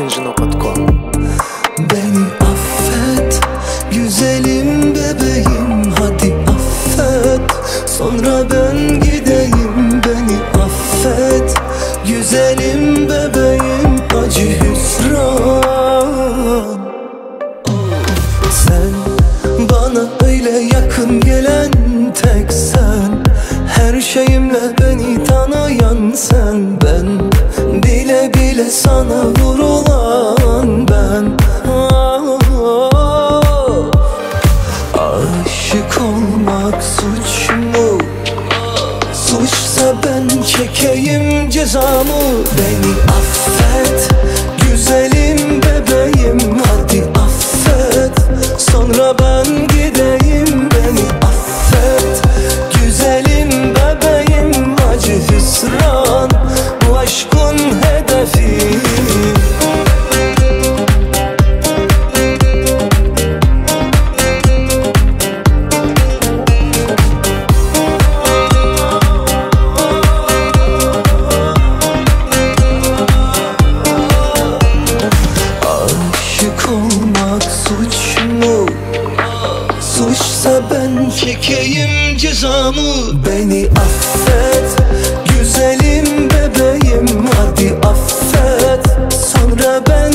@ikinci.com. Beni affet güzelim bebeğim, hadi affet, sonra ben gideyim. Beni affet güzelim bebeğim, acı hüsran. Sen bana öyle yakın gelen tek sen, her şeyimle beni tanıyan sen. Ben bile bile sana vurulan ben. Aşık olmak suç mu? Suçsa ben çekeyim cezamı. Beni affet güzelim bebeğim, hadi affet, sonra ben gideyim. Beni affet güzelim bebeğim, acı hüsran bu aşkın hedefi. Aşık olmak suç mu? Suçsa ben çekeyim cezamı. Beni affet güzelim bebeğim, hadi affet, sonra ben